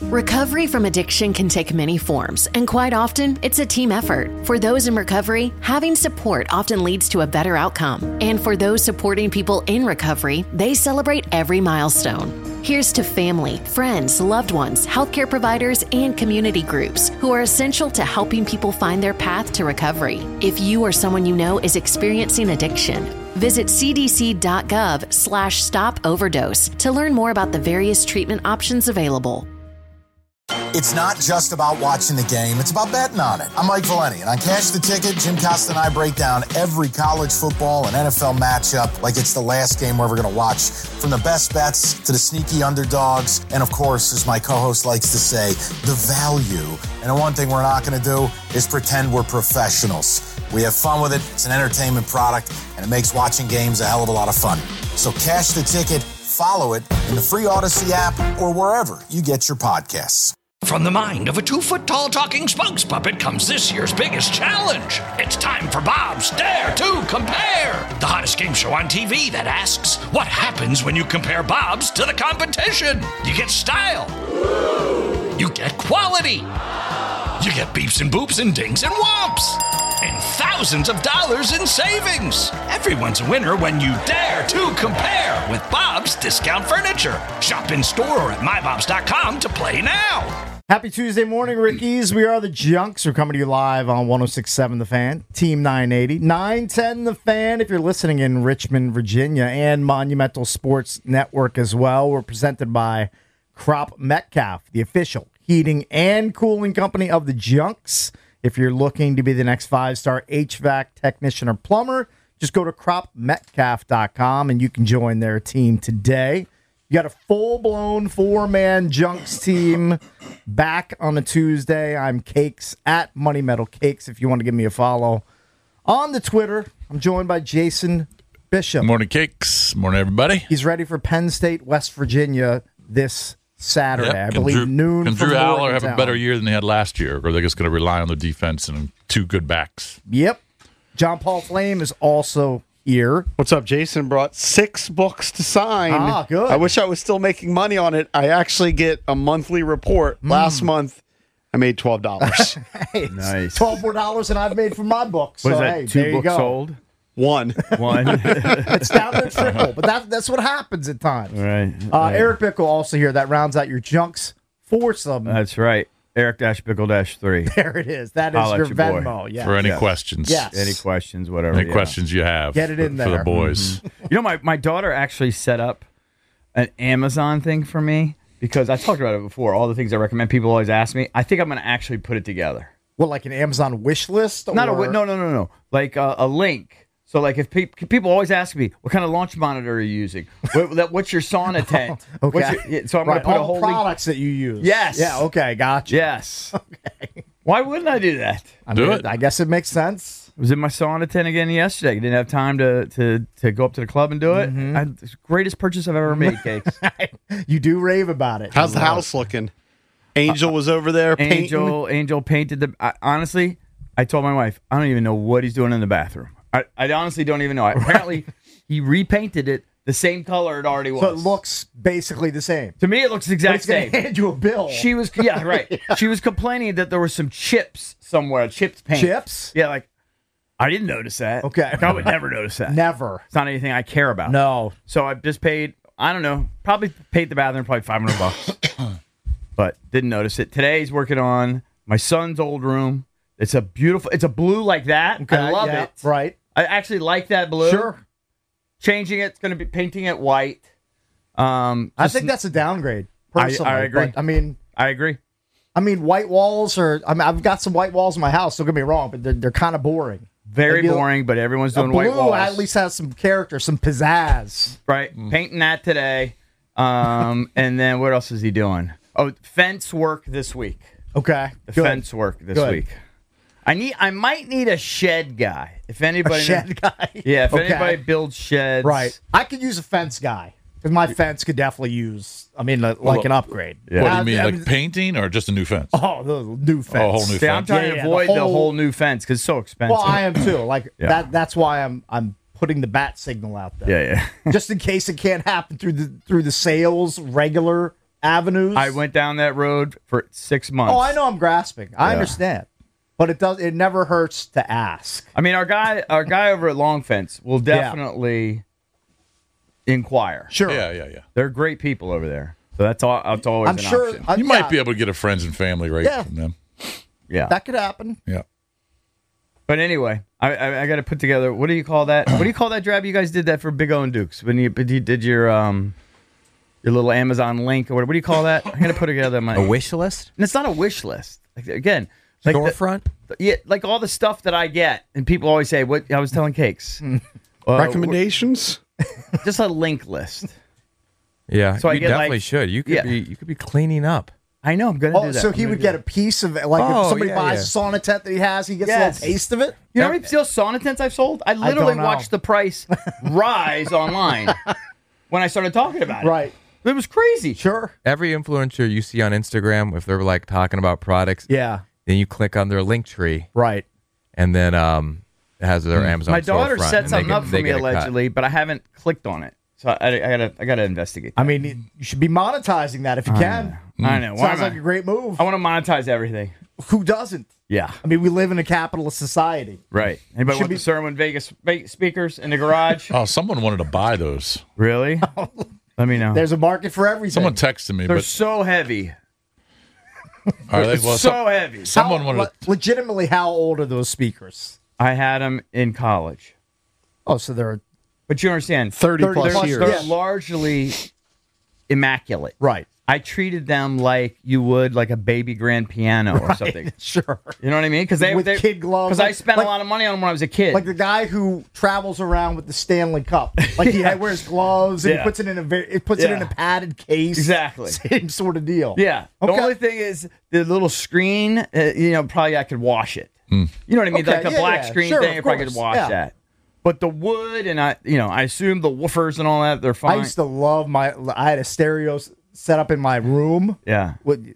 Recovery from addiction can take many forms, and quite often, it's a team effort. For those in recovery, having support often leads to a better outcome. And for those supporting people in recovery, they celebrate every milestone. Here's to family, friends, loved ones, healthcare providers, and community groups who are essential to helping people find their path to recovery. If you or someone you know is experiencing addiction, visit cdc.gov/stop-overdose to learn more about the various treatment options available. It's not just about watching the game, it's about betting on it. I'm Mike Valeni, and on Cash the Ticket, Jim Costa and I break down every college football and NFL matchup like it's the last game we're ever going to watch. From the best bets to the sneaky underdogs, and of course, as my co-host likes to say, the value. And the one thing we're not going to do is pretend we're professionals. We have fun with it, it's an entertainment product, and it makes watching games a hell of a lot of fun. So Cash the Ticket, follow it in the free Odyssey app or wherever you get your podcasts. From the mind of a 2-foot-tall talking spokes puppet comes this year's biggest challenge. It's time for Bob's Dare to Compare, the hottest game show on TV that asks, what happens when you compare Bob's to the competition? You get style. You get quality. You get beeps and boops and dings and whomps. And thousands of dollars in savings. Everyone's a winner when you dare to compare with Bob's Discount Furniture. Shop in store or at mybobs.com to play now. Happy Tuesday morning, Rickies. We are the Junks. We're coming to you live on 106.7 The Fan, Team 980, 910 The Fan. If you're listening in Richmond, Virginia, and Monumental Sports Network as well, we're presented by Crop Metcalf, the official heating and cooling company of the Junks. If you're looking to be the next 5-star HVAC technician or plumber, just go to cropmetcalf.com and you can join their team today. You got a full-blown 4-man Junks team back on a Tuesday. I'm Cakes at Money Metal Cakes if you want to give me a follow. On the Twitter, I'm joined by Jason Bishop. Morning, Cakes. Morning, everybody. He's ready for Penn State, West Virginia this Saturday. I believe noon. Can from Drew Aller have a Morgantown. better year than they had last year? Or are they just going to rely on the defense and 2 good backs? Yep. John Paul Flame is also here. What's up, Jason? Brought 6 books to sign. Ah, good. I wish I was still making money on it. I actually get a monthly report. Last month, I made $12. Hey, Nice. $12 more and I've made from my book. So, Was that hey, 2 there you books go. sold? One. It's down to a triple, but that's what happens at times. Right. Eric Bickle also here. That rounds out your Junks foursome. That's right. Eric-Bickle-3. There it is. That is Holla your at your boy. Venmo. Yes. For any Yes. questions. Yes. Any questions, whatever. Any questions you have. Get it in for there. the boys. You know, my daughter actually set up an Amazon thing for me because I talked about it before. All the things I recommend, people always ask me. I think I'm going to actually put it together. What, like an Amazon wish list? Or? No. Like a link. So, like, if people always ask me, what kind of launch monitor are you using? What's your sauna tent? Okay. So I'm going to put all a whole products that you use. Yes. Yeah, okay, gotcha. Yes. Okay. Why wouldn't I do that? Do it. I guess it makes sense. I was in my sauna tent again yesterday. I didn't have time to go up to the club and do it. It's the greatest purchase I've ever made, Cakes. You do rave about it. How's the house looking? Angel was over there painting. Angel painted honestly, I told my wife, I don't even know what he's doing in the bathroom. I honestly don't even know. Apparently, he repainted it the same color it already was. So it looks basically the same. To me, it looks the But exact he's going same. to hand you a bill. She was, yeah, right. She was complaining that there were some chips somewhere, chipped paint. Chips? Yeah, like, I didn't notice that. Okay. I would never notice that. Never. It's not anything I care about. No. So I just paid, I don't know, probably paid the bathroom probably $500. But didn't notice it. Today he's working on my son's old room. It's a blue like that. Okay, I love yeah, it. Right. I actually like that blue. Sure. Changing it's going to be painting it white. I think that's a downgrade. Personally. I agree. But, I agree. white walls are. I've got some white walls in my house. Don't get me wrong, but they're kind of boring. Very Maybe boring, but everyone's doing blue white walls. at least has some character, some pizzazz. Right. Painting that today. And then what else is he doing? Oh, fence work this week. Okay. The Good. fence work this Good. week. I might need a shed guy. If anybody A shed guy. Yeah, if Okay. anybody builds sheds. Right. I could use a fence guy because my fence could definitely use. Like an upgrade. Yeah. What do you mean, like painting or just a new fence? Oh, the new fence. Oh, a whole new See, I'm fence. trying to avoid the whole new fence because it's so expensive. Well, I am too. Like Yeah. that's why I'm putting the bat signal out there. Yeah. Just in case it can't happen through the sales regular avenues. I went down that road for 6 months. Oh, I know I'm grasping. I understand. But it never hurts to ask. I mean, our guy over at Long Fence will definitely inquire. Sure. Yeah. They're great people over there. So that's all. That's always I'm an sure option. You might be able to get a friends and family rate Yeah. from them. Yeah. that could happen. Yeah. But anyway, I got to put together. What do you call that? What do you call that drive? You guys did that for Big O and Dukes when you did your little Amazon link or what do you call that? I'm gonna put together my A wish list? And it's not a wish list. Like, again, like Storefront? yeah, like all the stuff that I get, and people always say, "What?" I was telling Cakes, Recommendations? just a link list. Yeah, So I you get, definitely like- should. You could Yeah. you could be cleaning up. I know I'm gonna do Oh, that. so I'm he gonna would do get that. a piece of it. Like Oh, if somebody yeah, buys yeah. a sauna tent that he has, he gets Yes. a little taste of it. You know how many steel sauna tents I've sold? I literally don't know. watched the price rise online when I started talking about it. Right. It was crazy. Sure. Every influencer you see on Instagram, if they're like talking about products, Yeah. then you click on their link tree, Right. and then it has their Amazon. My daughter storefront, set and something they up get- for they me get a cut. allegedly, but I haven't clicked on it. So I gotta investigate. I mean, you should be monetizing that if you can. I know. Why Sounds am like a great move. I want to monetize everything. Who doesn't? Yeah. I mean, we live in a capitalist society. Right. Anybody Should want be- the Sermon Vegas speakers in the garage? Oh, someone wanted to buy those. Really? Let me know. There's a market for everything. Someone texted me, They're but so heavy. are they? Well, So heavy. someone wanted. Legitimately, how old are those speakers? I had them in college. Oh, so they're But you understand, 30 plus plus years. they're Yeah. largely immaculate. right. I treated them like you would like a baby grand piano or something. Sure. You know what I mean? Because With kid gloves. Because I spent Like- a lot of money on them when I was a kid. Like the guy who travels around with the Stanley Cup, like he wears gloves and Yeah. he puts it in it in a padded case. Exactly. Same sort of deal. Yeah. The Okay. only thing is the little screen, probably I could wash it. You know what I mean? Okay, Like the yeah, black yeah. screen Sure, thing, I of probably could course, wash yeah. that. But the wood and I assume the woofers and all that, they're fine. I used to love I had a stereo set up in my room yeah. with,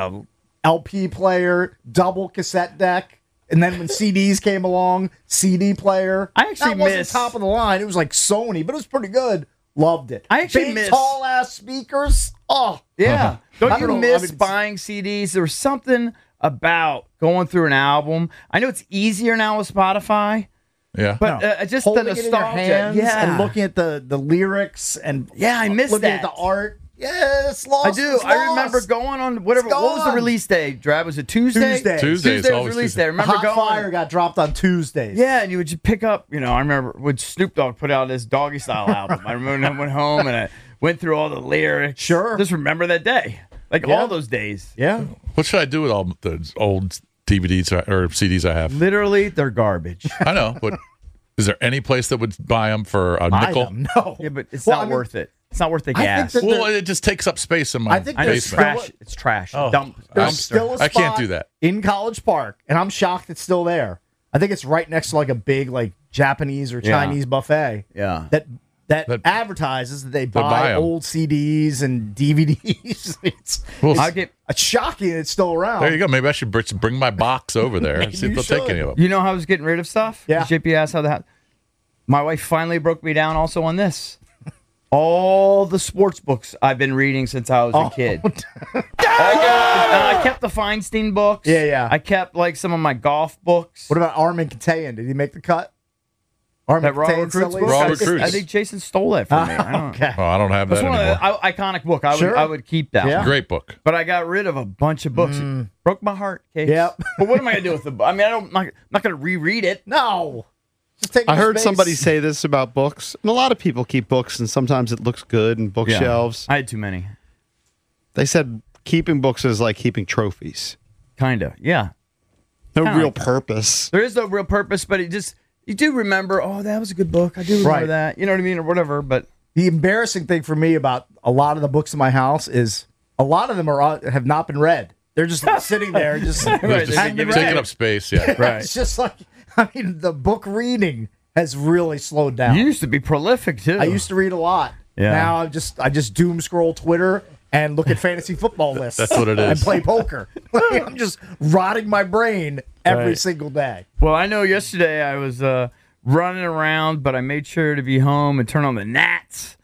LP player, double cassette deck. And then when CDs came along, CD player. I actually that wasn't miss- top of the line. It was like Sony, but it was pretty good. Loved it. I actually Big, miss- tall ass speakers. Oh, Yeah. I Don't you don't know, I miss mean, buying CDs? There was something about going through an album. I know it's easier now with Spotify, Yeah. but just the holding it in your nostalgia. hands Yeah. and looking at the lyrics and Yeah, I miss looking that. at the art. Yeah, it's lost. I do. It's I remember lost. going on whatever. It's What was the gone. release day? Drab, was it Tuesday? Tuesday. Tuesday, it's was always release Tuesday. day. I remember Hot going. Fire got dropped on Tuesdays. Yeah, and you would just pick up. I remember when Snoop Dogg put out his Doggy Style album. I remember when I went home and I went through all the lyrics. Sure. Just remember that day, like Yeah. all those days. Yeah. What should I do with all the old DVDs or CDs I have? Literally, they're garbage. I know, but is there any place that would buy them for a Buy nickel? them. No. Yeah, but it's Well, not I mean, worth it. It's not worth the I think gas. that- Well, it just takes up space in my I think I know it's basement. trash. It's trash. Oh. Dump. There's dumpster. still a spot I can't do that. in College Park, and I'm shocked it's still there. I think it's right next to like a big like Japanese or Yeah. Chinese buffet. Yeah. That That- advertises that they buy buy 'em. old CDs and DVDs. it's Well, I get. it's shocking it's still around. there you go. Maybe I should bring my box over there and see if You they'll take should. any of them. You know how I was getting rid of stuff? Yeah. JP asked how that. My wife finally broke me down also on this. All the sports books I've been reading since I was a kid. I kept the Feinstein books. Yeah, yeah. I kept like some of my golf books. What about Armin Katayan? Did he make the cut? Armin that Raw Katayan Recruits still book? is? Raw I- Recruits. I think Jason stole that from me. I don't, Okay. Oh, I don't have That's that one of anymore. the iconic book. I would Sure. I would keep that. Yeah. one. Great book. But I got rid of a bunch of books. It broke my heart. Case. Yep. But what am I gonna do with the book? I mean, I'm not gonna reread it. No. Just take I your heard space. somebody say this about books, and a lot of people keep books, and sometimes it looks good in bookshelves. I had too many. They said keeping books is like keeping trophies. Kinda. Yeah. No Kinda real like that. purpose. There is no real purpose, but you do remember, oh, that was a good book. I do remember Right. that. You know what I mean? Or whatever. But The embarrassing thing for me about a lot of the books in my house is a lot of them have not been read. They're just sitting there, just Right, Just they hadn't been give it- taking read. up space. Yeah. Right. It's just like, I mean, the book reading has really slowed down. you used to be prolific too. I used to read a lot. Yeah. Now I just doom scroll Twitter and look at fantasy football lists. That's what it is. And play poker. I'm just rotting my brain every Right. single day. Well, I know yesterday I was running around, but I made sure to be home and turn on the Nats. Yep.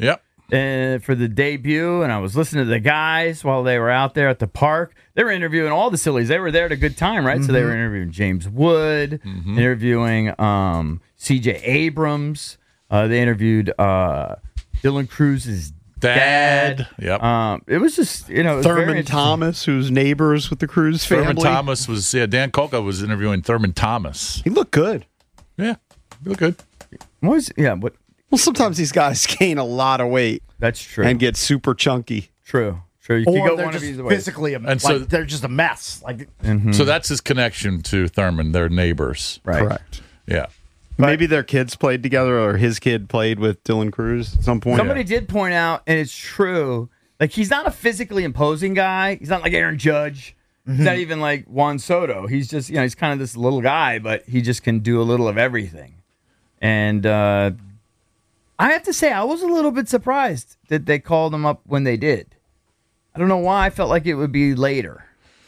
for the debut, and I was listening to the guys while they were out there at the park. They were interviewing all the sillies. They were there at a good time, right? So they were interviewing James Wood, interviewing C.J. Abrams. They interviewed Dylan Cruz's dad. Yep. It was just, it was very Thurman interesting. Thomas, who's neighbors with the Cruz family. Thurman Thomas was, Dan Kolka was interviewing Thurman Thomas. He looked good. Yeah, he looked good. What? Well, sometimes these guys gain a lot of weight That's true. and get super chunky. True. You could Or go they're one of just these ways. physically, And so- they're just a mess. Like So that's his connection to Thurman. They're neighbors. Right. Correct. Yeah. Maybe their kids played together, or his kid played with Dylan Cruz at some point. Somebody did point out, and it's true, like he's not a physically imposing guy. He's not like Aaron Judge. He's not even like Juan Soto. He's just, he's kind of this little guy, but he just can do a little of everything. And I have to say, I was a little bit surprised that they called him up when they did. I don't know why. I felt like it would be later.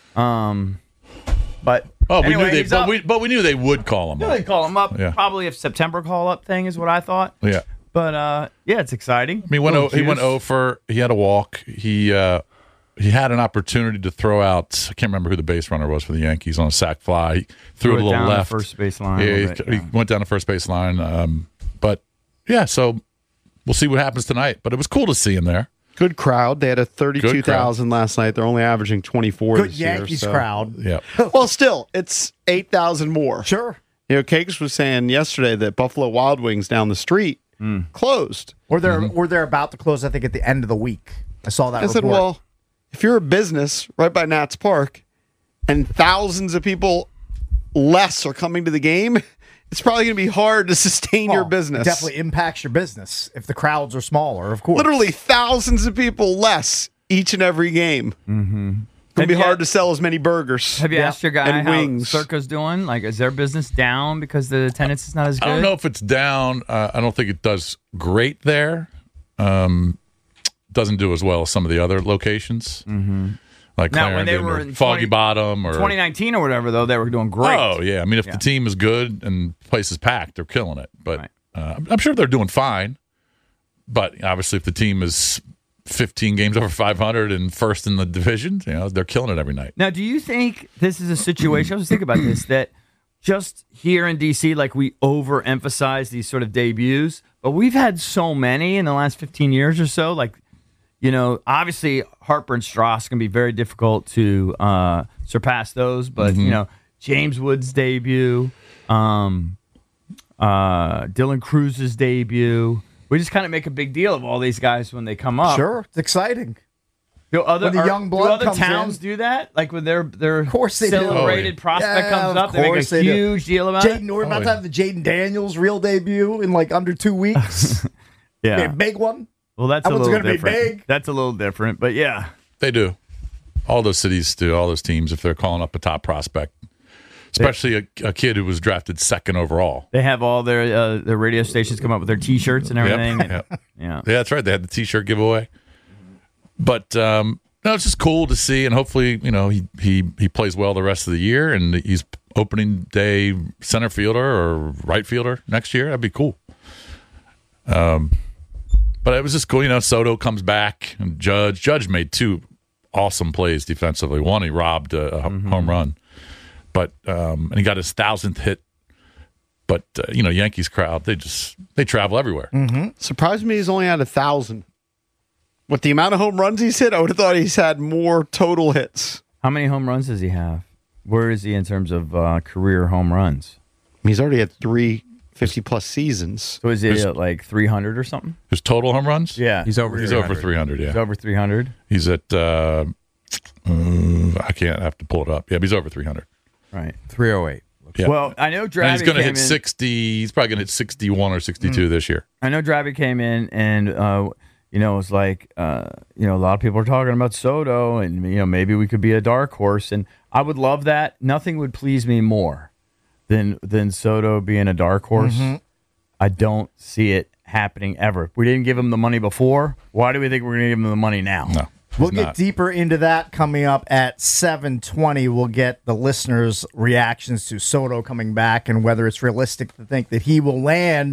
But Oh, anyway, we knew he's up. but we knew they would call him They up. call him up. Yeah. Probably a September call up thing is what I thought. Yeah. But yeah, it's exciting. I mean, he went over. He had a walk. He had an opportunity to throw out. I can't remember who the base runner was for the Yankees on a sac fly. He threw it a little down left. the first base line. Yeah, a little bit, he went down the first base line. But yeah, so we'll see what happens tonight. But it was cool to see him there. Good crowd. They had a 32,000 last night. They're only averaging 24 good this Yankees year. crowd. Yeah. Well, still, it's 8,000 more. Sure. Cakes was saying yesterday that Buffalo Wild Wings down the street closed. Or they're about to close, I think, at the end of the week. I saw that I said, report. well, if you're a business right by Nats Park and thousands of people less are coming to the game, it's probably going to be hard to sustain your Well, business. It definitely impacts your business if the crowds are smaller, of course. Literally thousands of people less each and every game. Mm-hmm. It's going to be Have you- hard to sell as many burgers. Have you asked your guy And how wings. Circa's doing? Like, is their business down because the attendance is not as good? I don't know if it's down. I don't think it does great there. Doesn't do as well as some of the other locations. Mm-hmm. Like Now, when they Clarendon were or in Foggy Bottom or 2019 or whatever, though, they were doing great. Oh yeah, I mean if the team is good and the place is packed, they're killing it. But Right. I'm sure they're doing fine. But obviously, if the team is 15 games over 500 and first in the division, they're killing it every night. Now, do you think this is a situation? I was thinking about this, that just here in D.C., like we overemphasize these sort of debuts, but we've had so many in the last 15 years or so. Like, obviously Harper and Strauss can be very difficult to surpass those, but, James Wood's debut, Dylan Cruz's debut. We just kind of make a big deal of all these guys when they come up. Sure, it's exciting. Do other, When the young blood do other comes towns in. do that? Like when their Of course they do. celebrated prospect Yeah, comes of up, they make course a they do. huge deal about it. We're about to have the Jaden Daniels real debut in like under 2 weeks. Yeah. A big one. Well, that's That a one's little gonna be different. big. That's a little different, but yeah. They do. All those cities do. All those teams, if they're calling up a top prospect, especially a kid who was drafted second overall. They have all their radio stations come up with their T-shirts and everything. Yep. And- Yeah, that's right. They had the T-shirt giveaway. But no, it's just cool to see, and hopefully, he plays well the rest of the year, and he's opening day center fielder or right fielder next year. That'd be cool. But it was just cool. Soto comes back, and Judge made two awesome plays defensively. One, he robbed a home run, but and he got his 1,000th hit. But Yankees crowd, they travel everywhere. Surprised me he's only had 1,000. With the amount of home runs he's hit, I would have thought he's had more total hits. How many home runs does he have? Where is he in terms of career home runs? He's already had 3 50-plus seasons. So is he at like 300 or something? His total home runs? Yeah. He's over. He's 300. over 300. Yeah, He's over 300. he's at. I have to pull it up. Yeah, but he's over 300. Right. 308. Yeah. Well, I know and Drabby he's going to came hit in. 60. He's probably going to hit 61 or 62 this year. I know Drabby came in and, it was like, a lot of people are talking about Soto and, maybe we could be a dark horse. And I would love that. Nothing would please me more than Soto being a dark horse. I don't see it happening ever. We didn't give him the money before. Why do we think we're going to give him the money now? No, We'll he's get not. deeper into that coming up at 7:20. We'll get the listeners' reactions to Soto coming back and whether it's realistic to think that he will land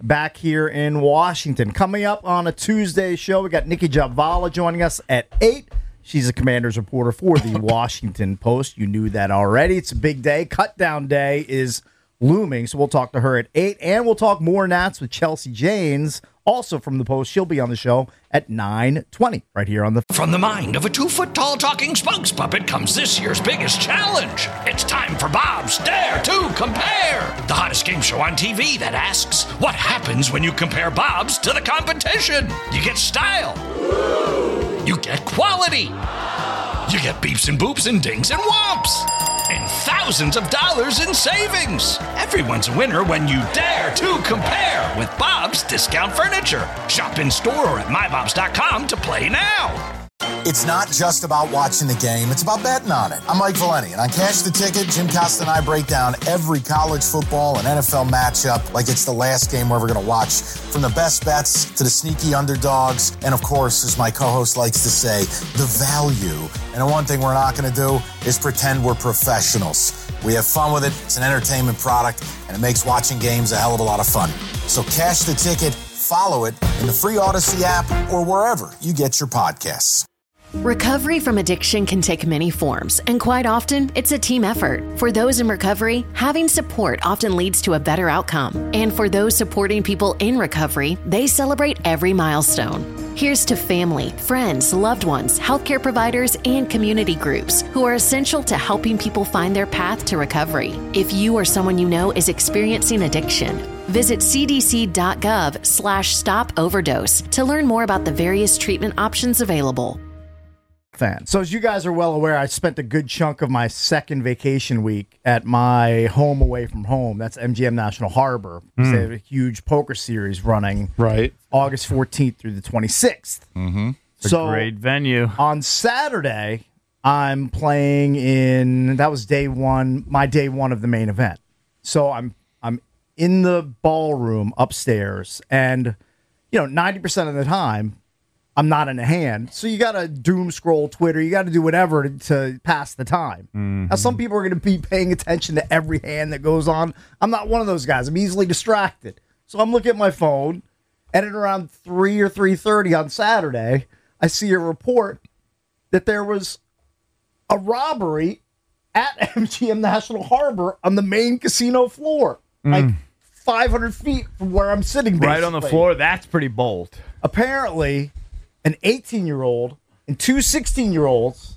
back here in Washington. Coming up on a Tuesday show, we got Nikki Javala joining us at 8. She's a Commanders reporter for the Washington Post. You knew that already. It's a big day. Cut down day is looming, so we'll talk to her at 8. And we'll talk more Nats with Chelsea Janes, also from the Post. She'll be on the show at 9:20 right here on the... From the mind of a 2-foot-tall talking spokes puppet comes this year's biggest challenge. It's time for Bob's Dare to Compare, the hottest game show on TV that asks, what happens when you compare Bob's to the competition? You get style. You get quality. You get beeps and boops and dings and whomps. And thousands of dollars in savings. Everyone's a winner when you dare to compare with Bob's Discount Furniture. Shop in store or at mybobs.com to play now. It's not just about watching the game, it's about betting on it. I'm Mike Valeni, and on Cash the Ticket, Jim Costa and I break down every college football and NFL matchup like it's the last game we're ever going to watch. From the best bets to the sneaky underdogs, and of course, as my co-host likes to say, the value. And the one thing we're not going to do is pretend we're professionals. We have fun with it, it's an entertainment product, and it makes watching games a hell of a lot of fun. So Cash the Ticket, follow it in the free Odyssey app or wherever you get your podcasts. Recovery from addiction can take many forms, and quite often, it's a team effort. For those in recovery, having support often leads to a better outcome. And for those supporting people in recovery, they celebrate every milestone. Here's to family, friends, loved ones, healthcare providers, and community groups who are essential to helping people find their path to recovery. If you or someone you know is experiencing addiction, visit cdc.gov/stop overdose to learn more about the various treatment options available. Fan. So as you guys are well aware, I spent a good chunk of my second vacation week at my home away from home. That's MGM National Harbor. They have a huge poker series running August 14th through the 26th. It's a great venue. On Saturday, I'm playing in, that was day one, my day one of the main event. So I'm in the ballroom upstairs, and 90% of the time, I'm not in a hand. So you got to doom scroll Twitter. You got to do whatever to pass the time. Now, some people are going to be paying attention to every hand that goes on. I'm not one of those guys. I'm easily distracted. So I'm looking at my phone, and at around 3 or 3:30 on Saturday, I see a report that there was a robbery at MGM National Harbor on the main casino floor, like 500 feet from where I'm sitting. Basically. Right on the floor. That's pretty bold. Apparently, an 18-year-old and two 16-year-olds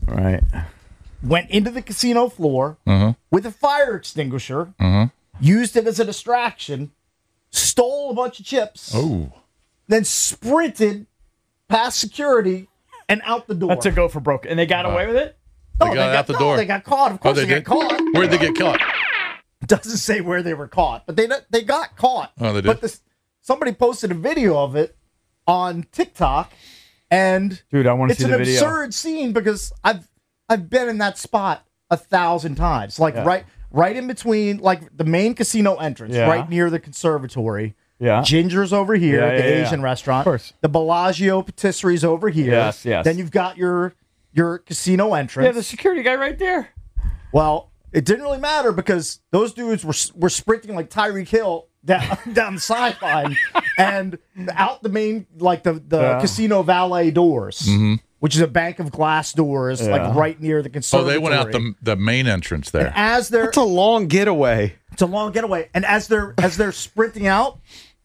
went into the casino floor with a fire extinguisher, used it as a distraction, stole a bunch of chips, then sprinted past security and out the door. That's a go for broke. And they got away with it? No, they got out the door. They got caught. Of course they got caught. Where'd they get caught? Doesn't say where they were caught, but they got caught. Oh, they did? But somebody posted a video of it on TikTok. And dude, I want to see the video. It's an absurd scene because I've been in that spot 1,000 times. Like right in between, like the main casino entrance, right near the conservatory. Yeah. Ginger's over here, the Asian restaurant. Of course. The Bellagio patisserie's over here. Yes. Then you've got your casino entrance. Yeah, the security guy right there. Well, it didn't really matter because those dudes were sprinting like Tyreek Hill down the sideline and out the main, like the casino valet doors, which is a bank of glass doors, like right near the conservatory. Oh, they went out the main entrance there. That's a long getaway. It's a long getaway, and as they're sprinting out,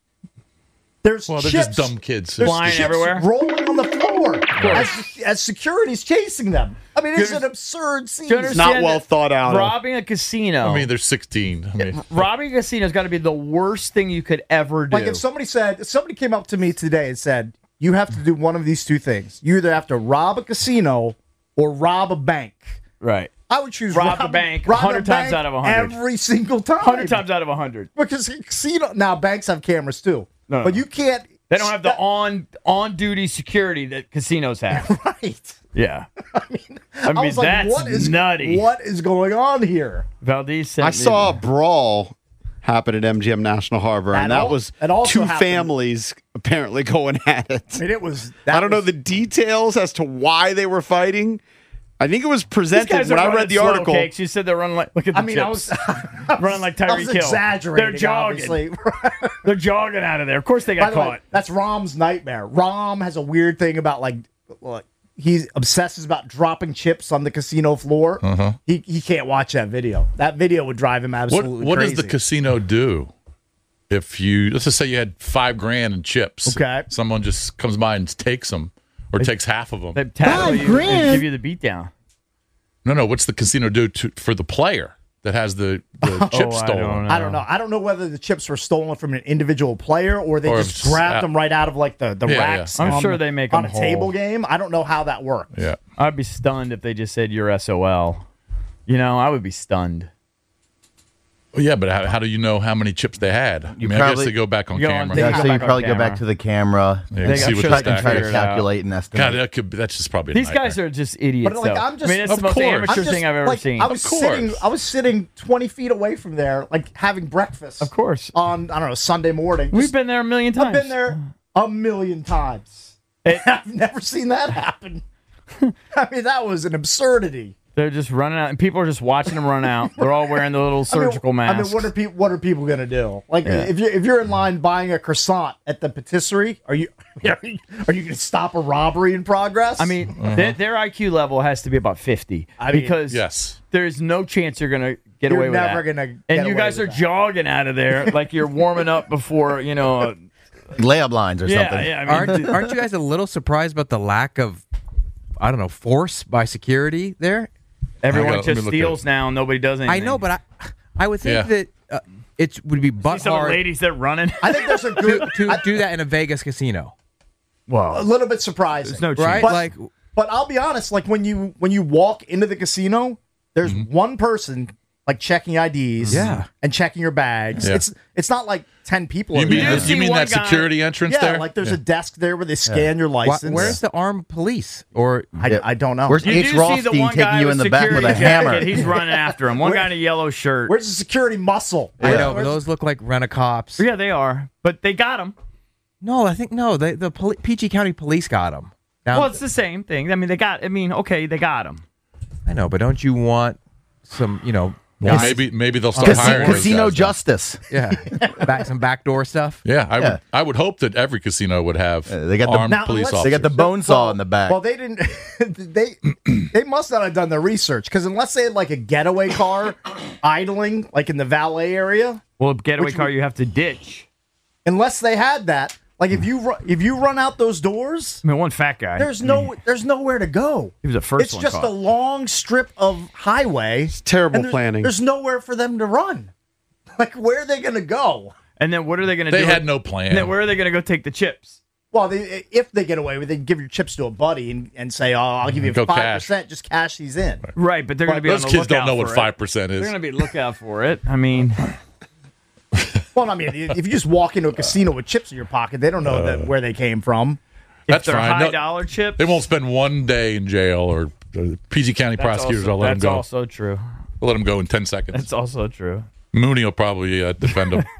there's they're chips, just dumb kids flying everywhere, rolling on the floor as security's chasing them. I mean, it's an absurd scene. It's not well thought out. Robbing a casino. I mean, they're 16. Robbing a casino has got to be the worst thing you could ever do. Like if somebody came up to me today and said, you have to do one of these two things. You either have to rob a casino or rob a bank. Right. I would choose rob a bank 100 times out of 100. Every single time. 100 times out of 100. Because casino, now banks have cameras too. No. But you can't. They don't have the on-duty security that casinos have. Right. Yeah. I mean, that's what is nutty. What is going on here? Valdez I saw a brawl happen at MGM National Harbor, and that was two families apparently going at it. I mean, I don't know the details as to why they were fighting, I think it was These presented guys when are I read running the slow, article. Cakes. You said they're running like. Look at the I mean, chips. running like I was Tyreek Hill. exaggerating. They're jogging. Obviously. They're jogging out of there. Of course, they By got the way, caught. that's Rom's nightmare. Rom has a weird thing about like he obsesses about dropping chips on the casino floor. He can't watch that video. That video would drive him absolutely What crazy. does the casino do if let's just say you had $5,000 in chips? Okay. Someone just comes by and takes them or takes half of them. They tackle you and give you the beatdown. No. What's the casino do for the player that has the chips stolen? I don't know. I don't know whether the chips were stolen from an individual player or they Or just if- grabbed them right out of like the Yeah, racks. yeah. I'm on sure the- they make on them a table whole. game. I don't know how that works. Yeah. I'd be stunned if they just said you're SOL. I would be stunned. Well, yeah, but how do you know how many chips they had? I mean, I guess probably- they go back on You go on camera. They Yeah, go so you back on probably go camera. back to the camera Yeah, you can see I'm what sure the they can and try stack to figure it out. calculate and God, estimate. that's just probably a These nightmare. guys are just idiots. But, like, though. I'm just- I mean, it's Of the most course. amateur thing I've ever seen. I was Of course. sitting 20 feet away from there, like having breakfast. Of course. On I don't know Sunday morning. We've been there a million times. I've been there a million times. I've never seen that happen. I mean, that was an absurdity. They're just running out, and people are just watching them run out. They're all wearing the little surgical masks. I mean, what are people gonna do? Like, if you're in line buying a croissant at the patisserie, are you gonna stop a robbery in progress? I mean, their IQ level has to be about 50 I mean, because Yes. there's no chance you're gonna get You're away with that. never gonna get and you away guys with are that. jogging out of there like you're warming up before Layup lines or something. Yeah, I mean, Aren't you guys a little surprised about the lack of, I don't know, force by security there? everyone Let me just look at steals it. now. And nobody does anything. I know, but I would think Yeah. that it would be See butt some hard ladies that running. I think there's a good, to do that in a Vegas casino, a little bit surprising. There's no right? chance. But- Like, But I'll be honest, like when you walk into the casino, there's one person like checking IDs, Yeah. and checking your bags. Yeah. It's not like 10 people. You in mean, there. see you mean one that guy- security entrance yeah, there? like there's a desk there where they scan your wh- license. where's the armed police? Or I don't know. Where's You H. do see the Rothstein one guy taking you with in the back with a security jacket, hammer? He's running after him. One guy in a yellow shirt. Where's the security muscle? I know, but Where's- those look like rent-a-cops. Yeah, they are, but they got him. No, I think no. The PG County Police got them. Well, it's the same thing. I mean, they got him. I know, but don't you want some, Well, maybe they'll start hiring those Casino guys now. justice. yeah, some backdoor stuff? Yeah, I would hope that every casino would have they got the- armed Now, police unless- officers. They got the bone saw in the back. Well, they didn't. they must not have done their research because unless they had like a getaway car idling like in the valet area, Well, getaway car you have to ditch. unless they had that, like if you run out those doors, I mean, one fat guy. there's nowhere to go. He was the first It's one just caught. a long strip of highway. It's terrible planning. There's nowhere for them to run. Like where are they going to go? And then what are they going to do? They had no plan. And then where are they going to go take the chips? Well, if they get away with it, they can give your chips to a buddy and say, "Oh, I'll give you Go 5%. Just cash these in." Right, but they're going to be Those on the kids don't know lookout what for it. 5% They're is. going to be lookout for it. I mean, Well, I mean, if you just walk into a casino with chips in your pocket, they don't know where they came from. That's if they're fine. high dollar chips. They won't spend one day in jail, or PG County prosecutors will let them That's go. also true. They'll let them go in 10 seconds. That's also true. Mooney will probably defend them.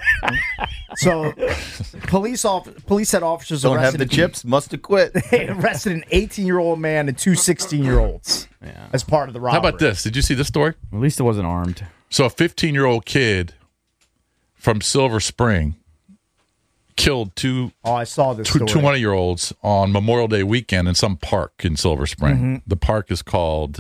So, police said officers Don't have arrested the chips, must have quit. They arrested an 18-year-old man and two 16-year-olds as part of the How robbery. about this? Did you see this story? At least it wasn't armed. So a 15-year-old kid from Silver Spring killed two Oh, I saw this story. 20-year-olds on Memorial Day weekend in some park in Silver Spring. The park is called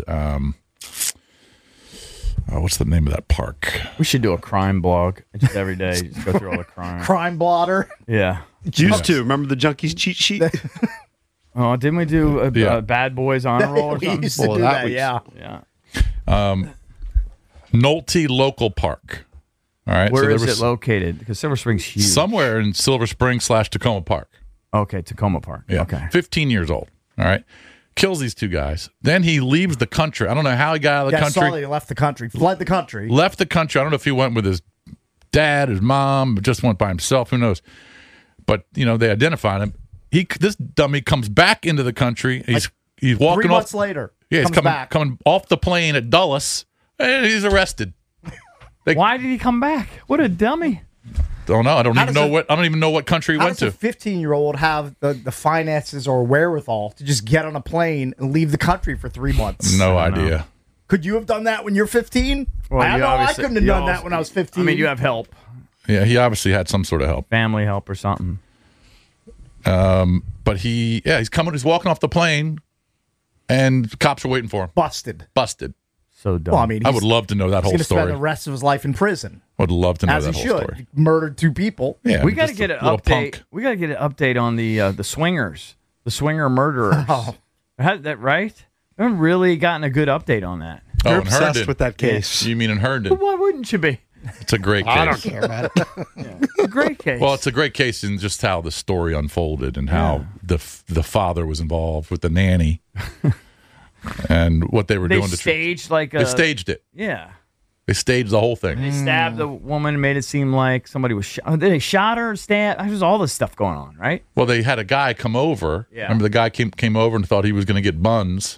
what's the name of that park? We should do a crime blog just every day. Just go through all the crime. Crime blotter. Yeah. Used to. Remember the Junkies cheat sheet? Oh, didn't we do a Yeah. Bad Boys honor roll or We something? used to do that, yeah. Yeah. Nolte Local Park. All right. Where so there is was it located? Because Silver Spring's huge. somewhere in Silver Spring / Tacoma Park. Okay, Tacoma Park. Yeah. Okay. 15 years old. All right. Kills these two guys. Then he leaves the country. I don't know how he got out of the Yeah, I saw country. that he left the country, fled the country. Left the country. I don't know if he went with his dad, his mom, just went by himself. Who knows? But they identified him. This dummy comes back into the country. He's walking 3 off. months later, Yeah, he's comes back. coming off the plane at Dulles, and he's arrested. Why did he come back? What a dummy. don't know. I don't even know what country he How went does to. a 15-year-old have the finances or wherewithal to just get on a plane and leave the country for 3 months? No idea. Could you have done that when you're 15? Well, I you know I obviously- couldn't have you done that also- when I was 15. I mean, you have help, Yeah, he obviously had some sort of help. family help or something. But he's coming. He's walking off the plane, and the cops are waiting for him. busted. Busted. So dumb. Well, I mean, I would love to know that he's whole going to spend story. the rest of his life in prison, Would love to know as that he whole should. story. He murdered 2 people. Yeah, we got to just get a an little update. punk. We got to get an update on the swingers, the swinger murderers. Oh. Had that right? I haven't really gotten a good update on that. You're in obsessed Herndon. with that case. You mean in Herndon? Why wouldn't you be? It's a great case. I don't care about it. A great case. Well, it's a great case in just how the story unfolded and how the father was involved with the nanny and what they were they doing to staged like a They staged it. yeah. They staged the whole thing. They stabbed the woman, made it seem like somebody was shot. They shot her, stabbed. There's all this stuff going on, right? Well, they had a guy come over. Yeah. Remember the guy came over and thought he was going to get buns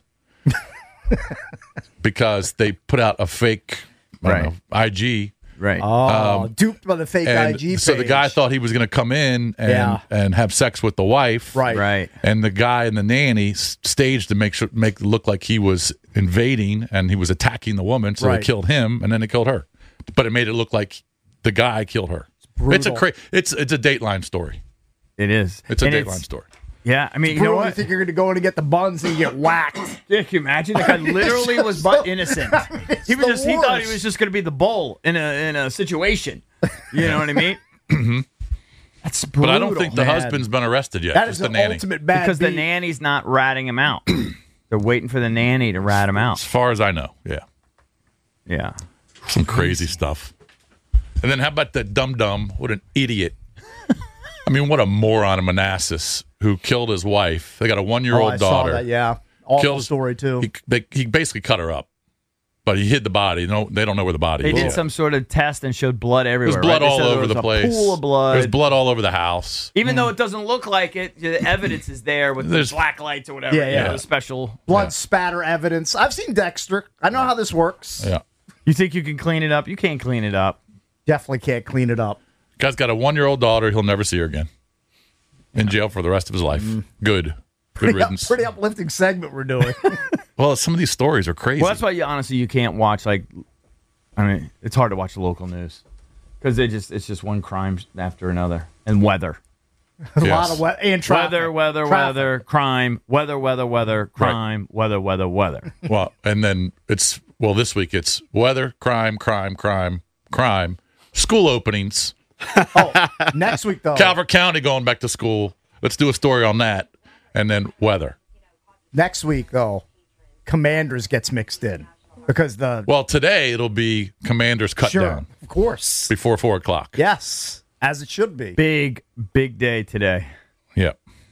because they put out a fake I don't know, IG. Right. Oh, duped by the fake And IG page. so the guy thought he was going to come in and have sex with the wife. Right. And the guy and the nanny staged to make it look like he was invading and he was attacking the woman. So Right. they killed him and then they killed her. But it made it look like the guy killed her. It's a it's a Dateline story. It is. It's a And Dateline story. Yeah, I mean, you know Brutal. You what? think you're going to go in and get the buns and you get whacked? Yeah, can you imagine? The guy literally was but innocent. He thought he was just going to be the bull in a situation. You know what I mean? That's brutal. But I don't think the man. husband's been arrested yet. That just is the the nanny. ultimate bad because the beat. nanny's not ratting him out. They're waiting for the nanny to rat him As out. far as I know, yeah. Yeah. Some crazy stuff. And then how about that dum-dum? What an idiot. I mean, what a moron of Manassas who killed his wife. They got a 1-year-old I daughter. saw that, yeah. Awful Killed- story, too. He basically cut her up, but he hid the body. No, they don't know where the body They is. did yet. some sort of test and showed blood everywhere. There's blood right? They all said there over was the a place. Pool of blood. There's blood all over the house. Even though it doesn't look like it, the evidence is there with There's- the black lights or whatever. Yeah, you yeah. know, the special. Blood spatter evidence. I've seen Dexter. I know how this works. Yeah. You think you can clean it up? You can't clean it up. Definitely can't clean it up. Guy's got a 1-year-old daughter. He'll never see her again. In jail for the rest of his life. Good riddance. Pretty uplifting segment we're doing. Well, some of these stories are crazy. Well, that's why you can't watch I mean, it's hard to watch the local news because it's just one crime after another and weather. A lot of and traffic. Weather, crime, weather, crime, weather. Well, and then this week it's weather, crime, school openings. Next week, though. Calvert County going back to school. Let's do a story on that. And then weather. Next week, though, Commanders gets mixed in because Well, today it'll be Commanders cut down of course, before 4 o'clock. yes, as it should be. Big day today. Yeah.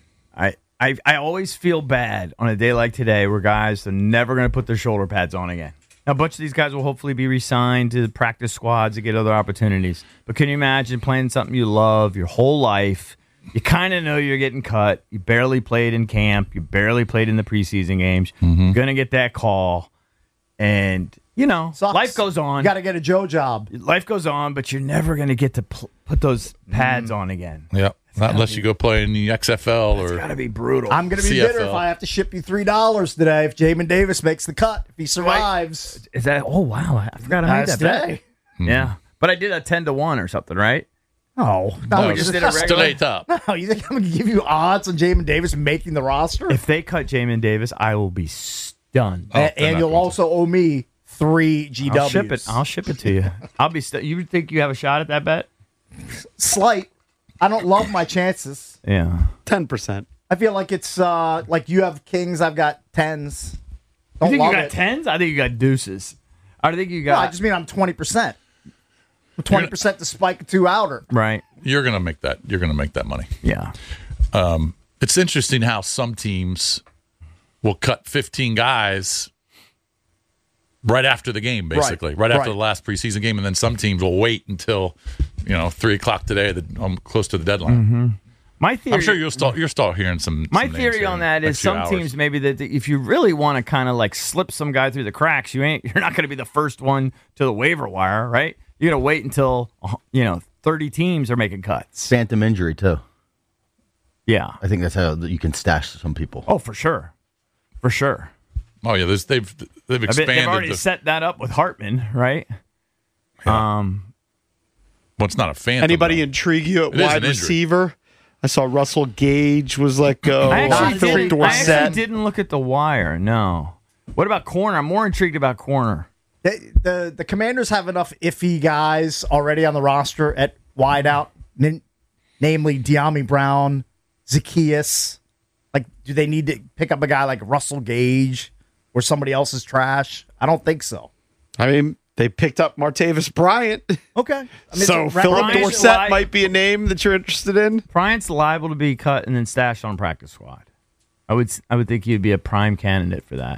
I always feel bad on a day like today where guys are never going to put their shoulder pads on again. Now, a bunch of these guys will hopefully be re-signed to the practice squads to get other opportunities. But can you imagine playing something you love your whole life? You kind of know you're getting cut. You barely played in camp. You barely played in the preseason games. You're going to get that call. And, Sucks. life goes on. You got to get a Joe job. Life goes on, but you're never going to get to put those pads on again. Yeah. Not unless you go play in the XFL It's or got to be brutal. I'm going to be CFL. bitter if I have to ship you $3 today if Jamin Davis makes the cut. If he survives. Is that? Oh wow! I forgot I made That's that bet. today. Yeah, but I did a 10-1 or something, right? No, No, we just did a regular- straight up. No, you think I'm going to give you odds on Jamin Davis making the roster? If they cut Jamin Davis, I will be stunned. Oh, they're and not you'll going to. also owe me 3 GWs. I'll ship it to you. I'll be. You think you have a shot at that bet? Slight. I don't love my chances. Yeah. 10%. I feel like it's like you have kings, I've got tens. You Don't think you love got it. tens? I think you got deuces. I think you No, got I just mean I'm 20%. 20% to spike a 2-outer. right. You're gonna make that. You're gonna make that money. Yeah. It's interesting how some teams will cut 15 guys right after the game, basically, right after right. the last preseason game, and then some teams will wait until 3 o'clock today, close to the deadline. My theory. I'm sure you'll start hearing some. My some names theory here on in that the is next few some hours. teams maybe that if you really want to kind of like slip some guy through the cracks, you're not going to be the first one to the waiver wire, right? You're going to wait until 30 teams are making cuts. Phantom injury too. Yeah. I think that's how you can stash some people. Oh, for sure. For sure. Oh yeah, they've expanded. They've already set that up with Hartman, right? Well, it's not a phantom. Anybody though. intrigue you at It is an wide injury. receiver? I saw Russell Gage was let go. I actually Dorsett. didn't look at the wire. No. What about corner? I'm more intrigued about corner. The Commanders have enough iffy guys already on the roster at wideout, namely De'Ami Brown, Zacchaeus. Like, do they need to pick up a guy like Russell Gage or somebody else's trash? I don't think so. I mean, they picked up Martavis Bryant. Okay. I mean, So Philip Dorsett might be a name that you're interested in. Bryant's liable to be cut and then stashed on practice squad. I would think he'd be a prime candidate for that.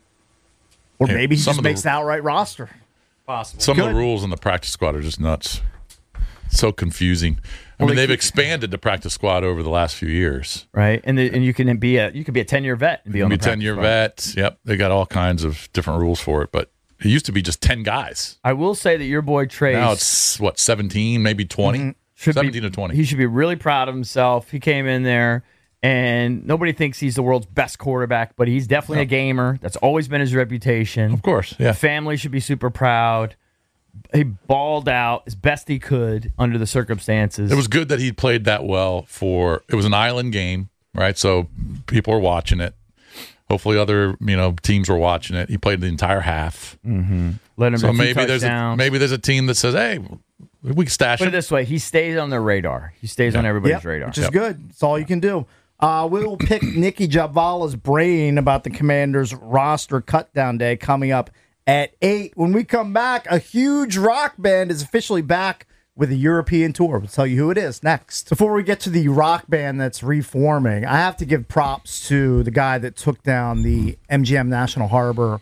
Or Yeah, maybe he some just of the- makes the outright roster. Possible. Some of the rules in the practice squad are just nuts. So confusing. I mean, they've expanded the practice squad over the last few years. Right, and you can be a 10-year vet and be You on can the be 10-year vets. Yep, they got all kinds of different rules for it. But it used to be just 10 guys. I will say that your boy Trace Now it's 17, maybe 20, 17 to 20. He should be really proud of himself. He came in there, and nobody thinks he's the world's best quarterback, but he's definitely a gamer. That's always been his reputation. Of course, yeah. The family should be super proud. He balled out as best he could under the circumstances. It was good that he played that well it was an island game, right? So people were watching it. Hopefully other, teams were watching it. He played the entire half. Mm-hmm. Let him So have two maybe there's a team that says, hey, we can stash Put it him. this way, he stays on their radar. He stays on everybody's radar. Which is good. That's all you can do. We'll pick Nikki Javala's brain about the Commanders roster cutdown day coming up at 8. When we come back, a huge rock band is officially back with a European tour. We'll tell you who it is next. Before we get to the rock band that's reforming, I have to give props to the guy that took down the MGM National Harbor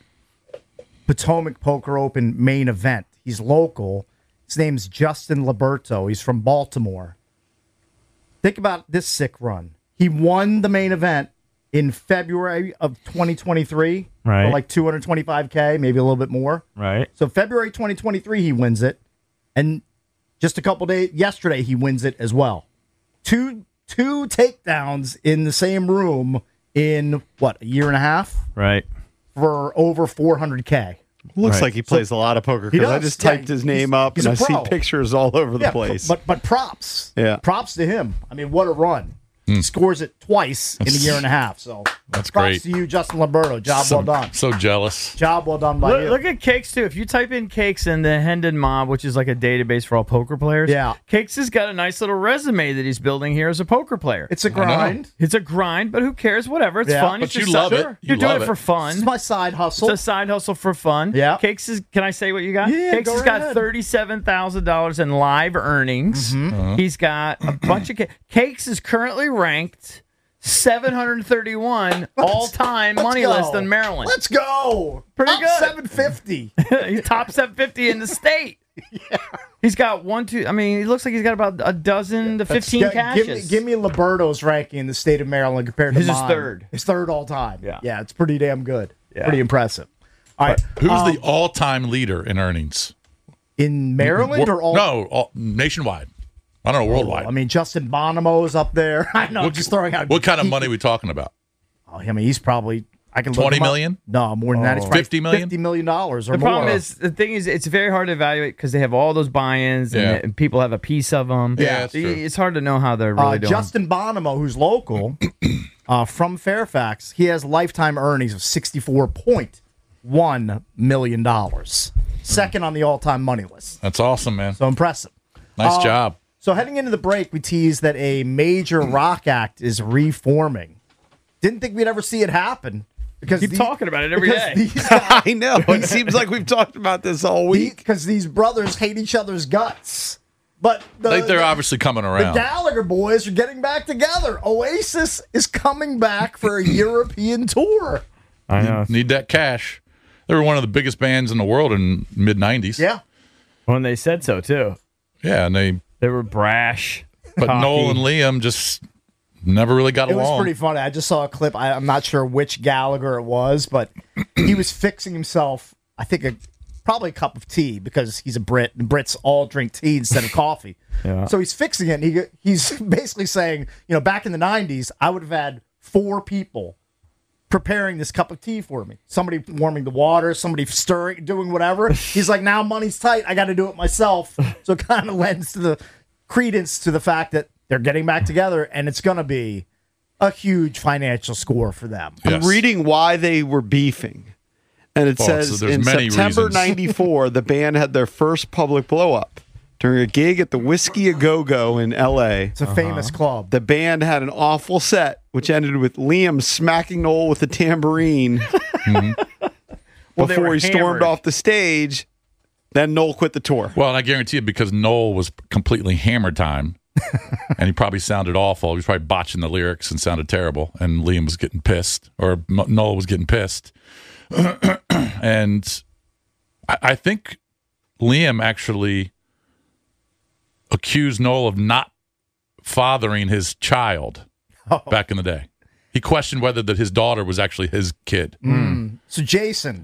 Potomac Poker Open main event. He's local. His name's Justin Liberto. He's from Baltimore. Think about this sick run. He won the main event in February of 2023 Right. for like $225K, maybe a little bit more. Right. So February 2023, he wins it. And just a couple days, yesterday, he wins it as well. Two takedowns in the same room in, a year and a half? Right. For over $400K. Looks like he plays a lot of poker He because I does. just typed his name up he's and a I see pro. pictures all over the place. But props. Yeah. Props to him. I mean, what a run. He scores it twice in a year and a half. So That's props great. to you, Justin Liberto. Job well done. So jealous. Job well done by you. Look at Cakes, too. If you type in Cakes in the Hendon Mob, which is like a database for all poker players, Yeah. Cakes has got a nice little resume that he's building here as a poker player. It's a grind. It's a grind, but who cares? Whatever. It's Yeah. fun. But It's you your love side- it. You're You doing love it for it. fun. This is my side hustle. It's a side hustle for fun. Yeah. Cakes is. Can I say what you got? Yeah, Cakes go has right got ahead. $37,000 in live earnings. He's got a bunch of Cakes is currently ranked 731 all-time money go. list in Maryland. Let's go. Pretty Top good. 750. He's top 750 in the state. He's got he looks like he's got about a dozen to 15 Yeah, cashes. Give me Liberto's ranking in the state of Maryland compared to His is mine. third. His third all time. Yeah. Yeah, it's pretty damn good. Yeah. Pretty impressive. All right. Who's the all-time leader in earnings? In Maryland or all? No, nationwide. I don't know, worldwide. I mean, Justin Bonomo's up there. I know, just throwing out. What kind of money are we talking about? Oh, I mean, he's probably. I can look 20 him up. million? No, more than that. It's probably $50 million? $50 million or The more. problem is, the thing is, it's very hard to evaluate because they have all those buy-ins and, Yeah. and people have a piece of them. Yeah, that's true. It's hard to know how they're really doing. Justin Bonomo, who's local from Fairfax, he has lifetime earnings of $64.1 million. Second on the all-time money list. That's awesome, man. So impressive. Nice job. So heading into the break, we teased that a major rock act is reforming. Didn't think we'd ever see it happen. Because Keep talking about it every day. These guys, I know. It seems like we've talked about this all week. because these brothers hate each other's guts. But They're obviously coming the around. Gallagher boys are getting back together. Oasis is coming back for a European tour. I know. Need that cash. They were one of the biggest bands in the world in mid-90s. Yeah. When they said so, too. Yeah, and They were brash. but cocky. Noel and Liam just never really got It was along. pretty funny. I just saw a clip. I'm not sure which Gallagher it was, but he was fixing himself, I think, probably a cup of tea because he's a Brit, and Brits all drink tea instead of coffee. Yeah. So he's fixing it, and he's basically saying, back in the 90s, I would have had 4 people preparing this cup of tea for me. Somebody warming the water, somebody stirring, doing whatever. He's like, now money's tight. I got to do it myself. So it kind of lends to the credence to the fact that they're getting back together, and it's going to be a huge financial score for them. I'm reading why they were beefing. And it says in September 94, the band had their first public blow-up during a gig at the Whiskey A Go-Go in L.A. It's a famous club. The band had an awful set, which ended with Liam smacking Noel with a tambourine before he stormed off the stage. Then Noel quit the tour. Well, and I guarantee it because Noel was completely hammer time, and he probably sounded awful. He was probably botching the lyrics and sounded terrible, and Liam was getting pissed, or Noel was getting pissed. And I think Liam actually accused Noel of not fathering his child back in the day. He questioned whether that his daughter was actually his kid. So Jason,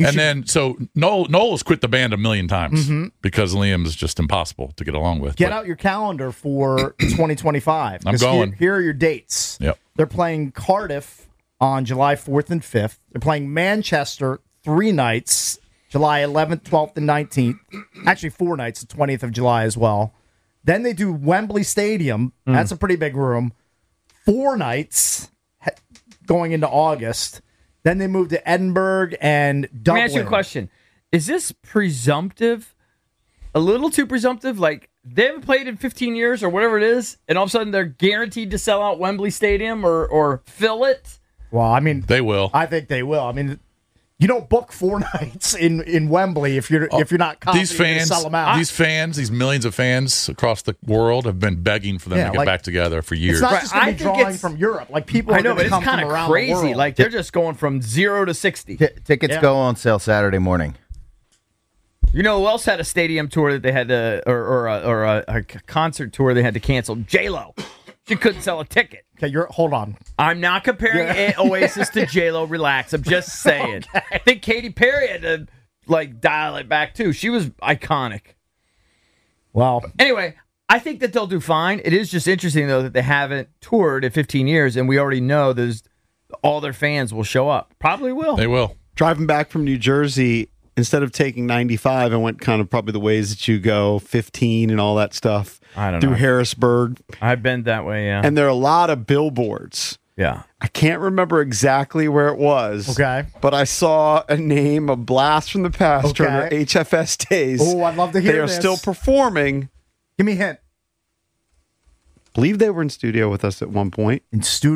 so Noel has quit the band a million times because Liam is just impossible to get along with. Get out your calendar for 2025. I'm going. Here are your dates. Yep. They're playing Cardiff on July 4th and 5th. They're playing Manchester 3 nights, July 11th, 12th, and 19th. Actually, 4 nights, the 20th of July as well. Then they do Wembley Stadium. That's a pretty big room. 4 nights going into August. Then they move to Edinburgh and Dublin. Let me ask you a question. Is this presumptive? A little too presumptive? Like, they haven't played in 15 years or whatever it is, and all of a sudden they're guaranteed to sell out Wembley Stadium or fill it? Well, I mean, they will. I think they will. I mean, you don't book 4 nights in Wembley if you're not confident these fans, to sell them out. These millions of fans across the world have been begging for them to get back together for years. It's not just going to be drawing from Europe. Like people, I know, but it's kind of crazy. Like they're just going from 0 to 60. Tickets go on sale Saturday morning. You know who else had a stadium tour that they had to, or a concert tour they had to cancel? J-Lo. She couldn't sell a ticket. Okay, hold on. I'm not comparing Oasis to J-Lo. Relax. I'm just saying. Okay. I think Katy Perry had to dial it back too. She was iconic. Well, anyway, I think that they'll do fine. It is just interesting though that they haven't toured in 15 years, and we already know all their fans will show up. Probably will. They will. Driving back from New Jersey, instead of taking 95, I went kind of probably the ways that you go, 15 and all that stuff. I don't know. Through Harrisburg. I've been that way, yeah. And there are a lot of billboards. Yeah. I can't remember exactly where it was. Okay. But I saw a name, a blast from the past during our HFS days. Oh, I'd love to hear this. They are still performing. Give me a hint. I believe they were in studio with us at one point. So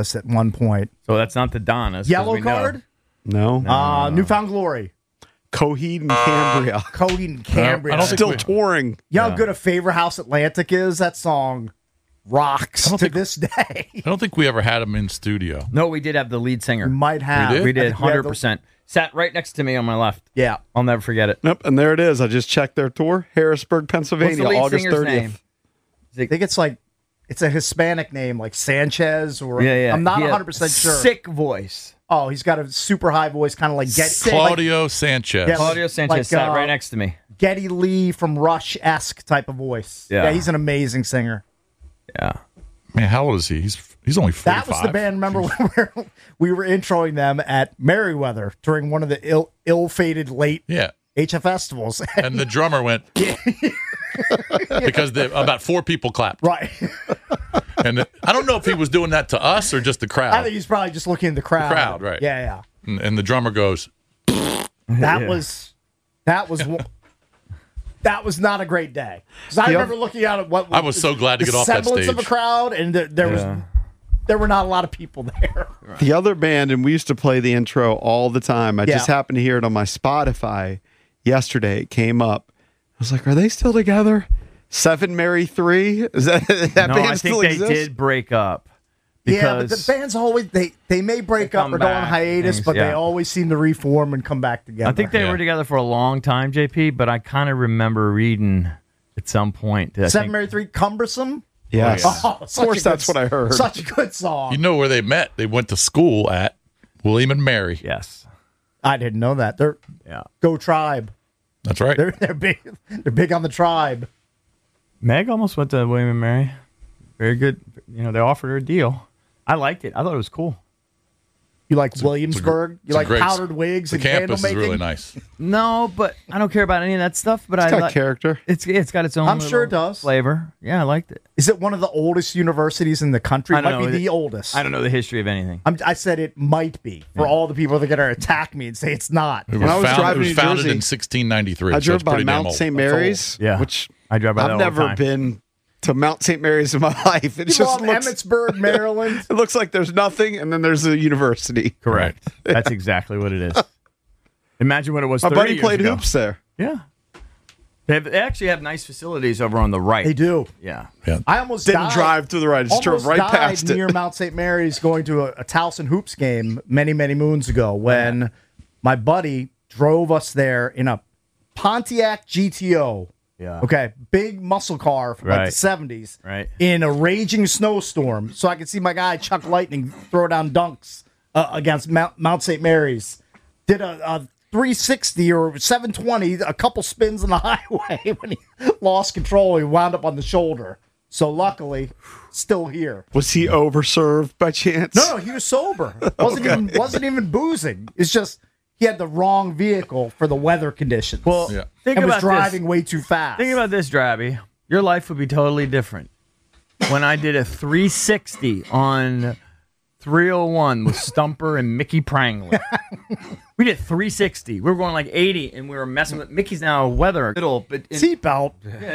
that's not the Donnas. Yellow Card? No. Newfound Glory. Coheed and Cambria. Coheed and Cambria. I don't still touring. You know how good a Favor House Atlantic is? That song rocks to this day. I don't think we ever had him in studio. No, we did have the lead singer. We might have. We did 100%. Sat right next to me on my left. Yeah. I'll never forget it. Nope, and there it is. I just checked their tour. Harrisburg, Pennsylvania, August 30th. Name? I think it's a Hispanic name, like Sanchez or yeah. I'm not 100% sure. Sick voice. Oh, he's got a super high voice, kind of like Claudio Sanchez. Yeah, Claudio Sanchez sat right next to me. Geddy Lee from Rush-esque type of voice. Yeah, he's an amazing singer. Yeah. Man, how old is he? He's only 45. That was the band, remember, where we were introing them at Merriweather during one of the ill-fated late HF festivals. And the drummer went... because about 4 people clapped. Right. And I don't know if he was doing that to us or just the crowd. I think he's probably just looking at the crowd. The crowd, right. Yeah. And the drummer goes... That was not a great day. Because I remember looking out at what I was so glad to get off that stage. Semblance of a crowd, and there were not a lot of people there. The other band, and we used to play the intro all the time. I just happened to hear it on my Spotify yesterday. It came up. I was like, are they still together? 7 Mary 3? Is that band still exists? I think they did break up. Yeah, but the bands always they may break up or go on hiatus, but they always seem to reform and come back together. I think they were together for a long time, JP, but I kind of remember reading at some point. 7 Mary 3, Cumbersome? Yes. Oh, of course, that's what I heard. Such a good song. You know where they met? They went to school at William and Mary. Yes. I didn't know that. Go Tribe. That's right. They're big. They're big on the tribe. Meg almost went to William and Mary. Very good. You know, they offered her a deal. I liked it. I thought it was cool. You like Williamsburg? You like powdered wigs the and candle campus making? is really nice. No, but I don't care about any of that stuff. But It's I got like character. It's got its own. I'm sure it little does. flavor. Yeah, I liked it. Is it one of the oldest universities in the country? I It don't might know. be the oldest. I don't know the history of anything. I said it might be for all the people that are going to attack me and say it's not. It When I was was driving to founded Jersey, in 1693. I so drove it's by pretty damn Mount old. St. Mary's, Yeah. which I drive by that I've all the never time. been to Mount St. Mary's in my life. It You just love looks, Emmitsburg, Maryland. it looks like there's nothing, and then there's a university. Correct. That's exactly what it is. Imagine what it was. My 30 buddy years played ago. hoops there. Yeah. They actually have nice facilities over on the right. They do. Yeah. I almost Didn't died. drive to the right. I just drove Almost right died past near it. Mount St. Mary's going to a Towson Hoops game many, many moons ago when my buddy drove us there in a Pontiac GTO. Yeah. Okay, big muscle car from like Right. the 70s. Right. In a raging snowstorm, so I could see my guy Chuck Lightning throw down dunks against Mount St. Mary's. Did a 360 or 720, a couple spins on the highway when he lost control. He wound up on the shoulder. So luckily, still here. Was he overserved by chance? No, he was sober. Wasn't even boozing. It's just he had the wrong vehicle for the weather conditions. Well, Yeah. think and was about driving this. way too fast. Think about this, Drabby. Your life would be totally different. When I did a 360 on 301 with Stumper and Mickey Prangley. We did 360. We were going like 80, and we were messing with Mickey's now weather middle, but seatbelt.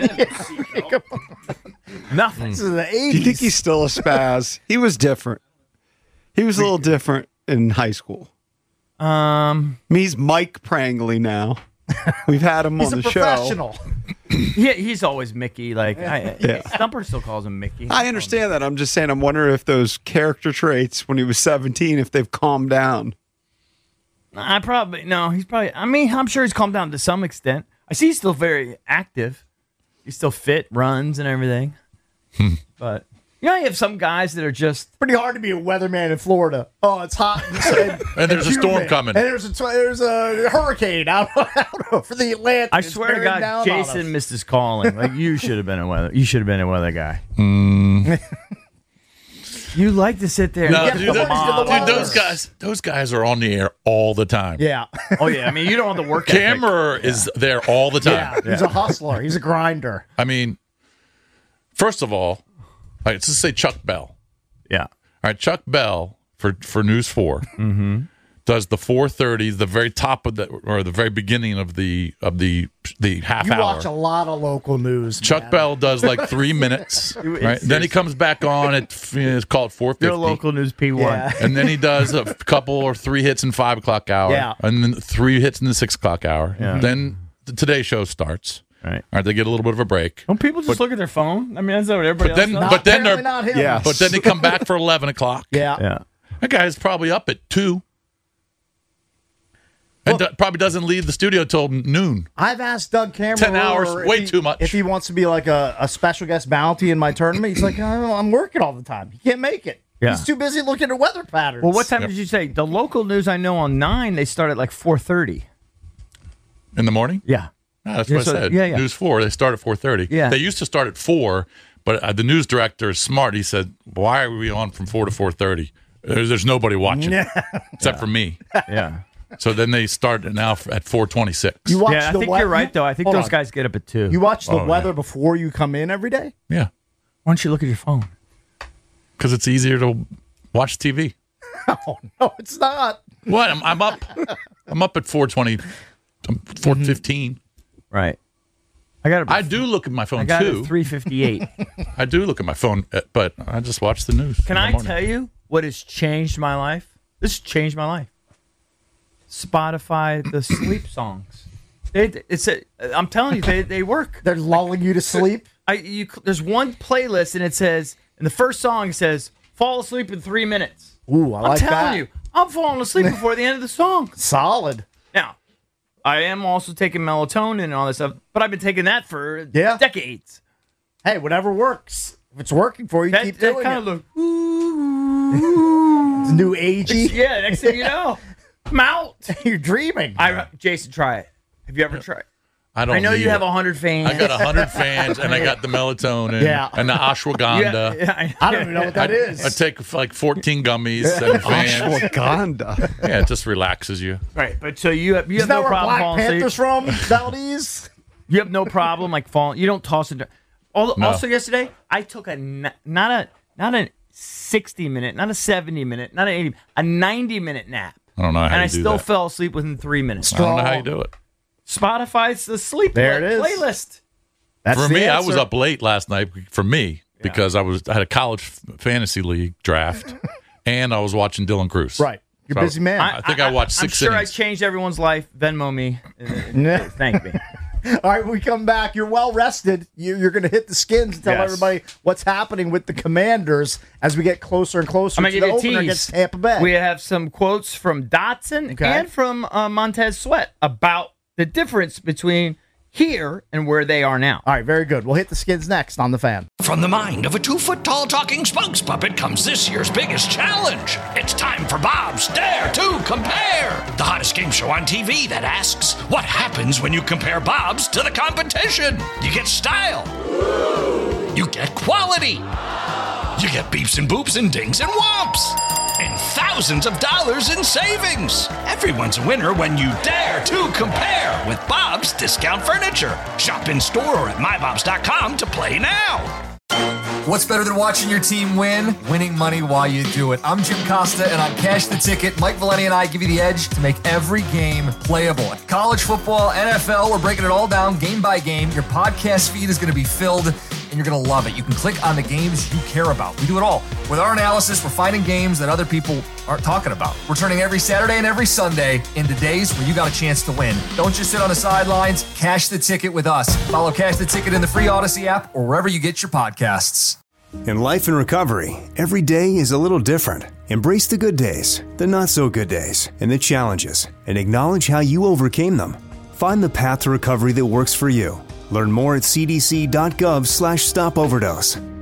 nothing. This is the 80s. Do you think he's still a spaz? He was different. He was a little different in high school. He's Mike Prangley now. We've had him He's on a the show. professional. Yeah, he's always Mickey. Like Stumper still calls him Mickey. I understand that. I'm just saying, I'm wondering if those character traits when he was 17, if they've calmed down. I probably no. He's probably. I mean, I'm sure he's calmed down to some extent. I see he's still very active. He's still fit, runs and everything. But you have some guys that are just Pretty hard to be a weatherman in Florida. Oh, it's hot. And there's a storm humid. coming. And there's a hurricane out over the Atlantic. I It's swear to bearing God, down on Jason us. missed his calling. Like you should have been a weather. You should have been a weather guy. You like to sit there. No, and dude, get the the mob. weather. those guys are on the air all the time. Yeah. Oh yeah, I mean you don't have the work ethic. Camera is there all the time. Yeah. He's a hustler. He's a grinder. I mean, first of all, let's just say Chuck Bell. Yeah. All right, Chuck Bell for News 4 does the 4:30, the very top of the or the very beginning of the half You hour. watch a lot of local news. Chuck man. Bell does like 3 minutes, right? Then he comes back on at it's called 4:50. You're a local news P1. Yeah. And then he does a couple or 3 hits in 5 o'clock hour. Yeah. And then 3 hits in the 6 o'clock hour. Yeah. Then the Today Show starts. Right. All right, they get a little bit of a break. Don't people just look at their phone? I mean, that's what everybody But then- else does. but then Apparently they're- not him. Yeah. But then they come back for 11 o'clock. Yeah. Yeah. That guy's probably up at 2. And probably doesn't leave the studio till noon. I've asked Doug Cameron 10 hours, if way too much. If he wants to be like a special guest bounty in my tournament, he's like, I'm working all the time. He can't make it. Yeah. He's too busy looking at weather patterns. Well, what time did you say? The local news I know on 9, they start at like 4:30. In the morning? Yeah. No, that's Yeah, what I so- said. yeah. News 4, they start at 4:30. Yeah. They used to start at 4, but the news director is smart. He said, why are we on from 4 to 4:30? There's nobody watching except for me. Yeah. So then they start now at 4:26. You watch Yeah, I the think weather- you're right, though. I think Hold those on. guys get up at 2. You watch the Oh, weather yeah. before you come in every day? Yeah, Why don't you look at your phone? because it's easier to watch TV. Oh, no, it's not. What? I'm up. I'm up at 4:20, 4:15. Right. I do look at my phone I got it too. at 3:58. I do look at my phone, but I just watch the news. Can I tell you what has changed my life? This has changed my life. Spotify, the sleep songs. I'm telling you, they work. They're lulling you to sleep. There's one playlist and it says, and the first song says, "Fall asleep in 3 minutes." Ooh, I like I'm telling that. you, I'm falling asleep before the end of the song. Solid. Now, I am also taking melatonin and all this stuff, but I've been taking that for Yeah. decades. Hey, whatever works. If it's working for you, keep That doing kind it. of look. It's new agey. Yeah, next thing you know, I'm out. You're dreaming. Jason, try it. Have you ever tried? don't I know need you have it. 100 fans. I got 100 fans, and I got the melatonin and the ashwagandha. I don't even know what that is. I take like 14 gummies and fans. Ashwagandha. Yeah, it just relaxes you. Right, but so you have Is that no where problem Black falling Panther's asleep. from? Valdez? You have no problem like falling. You don't toss it. No. Also, yesterday I took not a 60-minute, not a 70-minute, not an 80, a 90-minute nap. I don't know how and you I do still that. fell asleep within 3 minutes. I don't know how you do it. Spotify's the sleep There it is. playlist. That's For the me, I answer. was up late last night. For me, because I had a college fantasy league draft, and I was watching Dylan Cruz. Right. You're a busy man. I think I watched 6 I'm sure innings. I changed everyone's life. Venmo me. Thank me. All right, when we come back, you're well rested. You're going to hit the skins and tell Yes. everybody what's happening with the Commanders as we get closer and closer I'm to going the to give opener you a against tease. Tampa Bay. We have some quotes from Dotson Okay. and from Montez Sweat about the difference between here and where they are now. All right, very good. We'll hit the skins next on The Fan. From the mind of a 2-foot-tall talking Spunks puppet comes this year's biggest challenge. It's time for Bob's Dare to Compare, the hottest game show on TV that asks, what happens when you compare Bob's to the competition? You get style. You get quality. You get beeps and boops and dings and whomps. And thousands of dollars in savings. Everyone's a winner when you dare to compare with Bob's Discount Furniture. Shop in store or at mybobs.com to play now. What's better than watching your team win? Winning money while you do it. I'm Jim Costa, and on Cash the Ticket, Mike Valeni and I give you the edge to make every game playable. College football, NFL, we're breaking it all down game by game. Your podcast feed is going to be filled, and you're going to love it. You can click on the games you care about. We do it all. With our analysis, we're finding games that other people aren't talking about. We're turning every Saturday and every Sunday into days where you got a chance to win. Don't just sit on the sidelines. Cash the Ticket with us. Follow Cash the Ticket in the free Odyssey app or wherever you get your podcasts. In life and recovery, every day is a little different. Embrace the good days, the not so good days, and the challenges, and acknowledge how you overcame them. Find the path to recovery that works for you. Learn more at cdc.gov/stopoverdose.